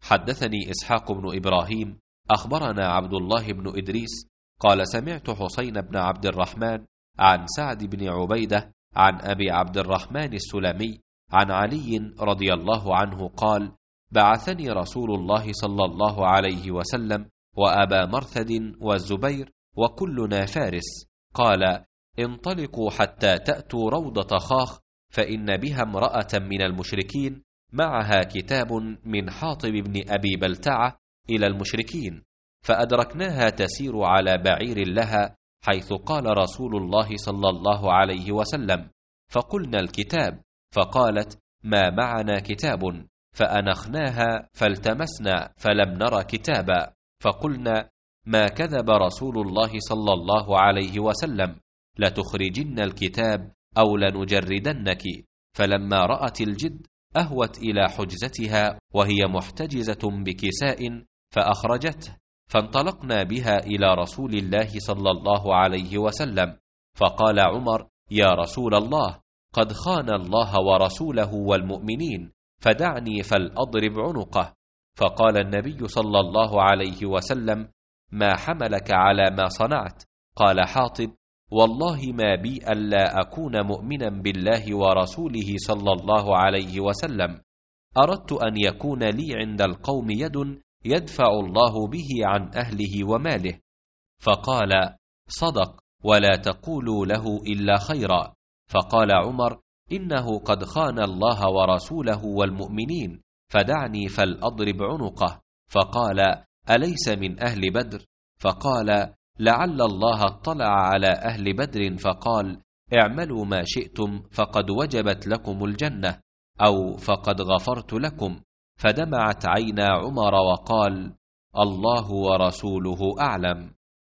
حدثني إسحاق بن إبراهيم أخبرنا عبد الله بن إدريس قال سمعت حسين بن عبد الرحمن عن سعد بن عبيدة عن أبي عبد الرحمن السلمي عن علي رضي الله عنه قال بعثني رسول الله صلى الله عليه وسلم وأبا مرثد والزبير وكلنا فارس، قال انطلقوا حتى تأتوا روضة خاخ فإن بها امرأة من المشركين معها كتاب من حاطب بن أبي بلتعة إلى المشركين، فأدركناها تسير على بعير لها حيث قال رسول الله صلى الله عليه وسلم، فقلنا الكتاب، فقالت ما معنا كتاب، فأنخناها فالتمسنا فلم نر كتابا، فقلنا ما كذب رسول الله صلى الله عليه وسلم، لتخرجن الكتاب أو لنجردنك، فلما رأت الجد أهوت إلى حجزتها وهي محتجزة بكساء فأخرجته، فانطلقنا بها إلى رسول الله صلى الله عليه وسلم، فقال عمر يا رسول الله قد خان الله ورسوله والمؤمنين، فدعني فلأضرب عنقه، فقال النبي صلى الله عليه وسلم ما حملك على ما صنعت؟ قال حاطب والله ما بي ألا أكون مؤمنا بالله ورسوله صلى الله عليه وسلم، أردت أن يكون لي عند القوم يد يدفع الله به عن أهله وماله، فقال صدق ولا تقولوا له إلا خيرا، فقال عمر إنه قد خان الله ورسوله والمؤمنين، فدعني فلأضرب عنقه، فقال أليس من أهل بدر؟ فقال لعل الله اطلع على أهل بدر فقال اعملوا ما شئتم فقد وجبت لكم الجنة، أو فقد غفرت لكم، فدمعت عينا عمر وقال الله ورسوله أعلم.